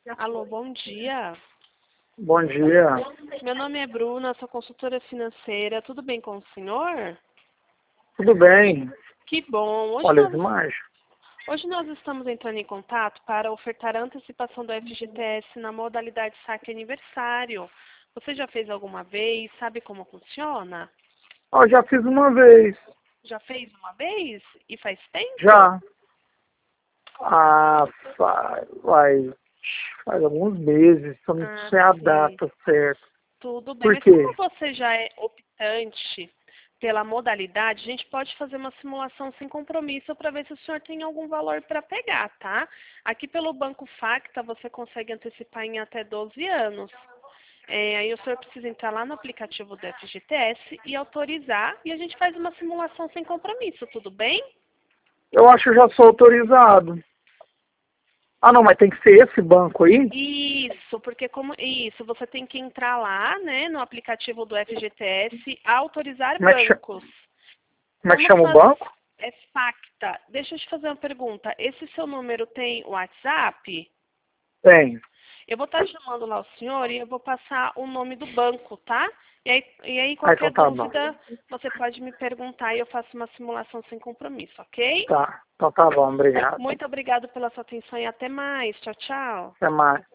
Alô, bom dia. Bom dia. Meu nome é Bruna, sou consultora financeira. Tudo bem com o senhor? Tudo bem? Que bom. Olha as imagens. Hoje nós estamos entrando em contato para ofertar a antecipação do FGTS na modalidade saque aniversário. Você já fez alguma vez? Sabe como funciona? Eu já fiz uma vez. Já fez uma vez? E faz tempo? Já. Ah, faz alguns meses. Só não Ah, sei a sim. data certa. Tudo bem. Por Mas como quê? você já é optante pela modalidade, a gente pode fazer uma simulação sem compromisso para ver se o senhor tem algum valor para pegar, tá? Aqui pelo Banco Facta você consegue antecipar em até 12 anos. Aí o senhor precisa entrar lá no aplicativo do FGTS e autorizar e a gente faz uma simulação sem compromisso, tudo bem? Eu acho que eu já sou autorizado. Ah, não, mas tem que ser esse banco aí? Isso, porque isso, você tem que entrar lá, né, no aplicativo do FGTS, autorizar Como é que, bancos. como é que Como chama o faz banco? é Facta. Deixa eu te fazer uma pergunta. Esse seu número tem WhatsApp? Tem. Eu vou estar chamando lá o senhor e eu vou passar o nome do banco, tá? E aí Ah, então qualquer tá bom. dúvida, você pode me perguntar e eu faço uma simulação sem compromisso, ok? Tá. Então tá bom, obrigado. Muito obrigado pela sua atenção e até mais. Tchau, tchau. Até mais.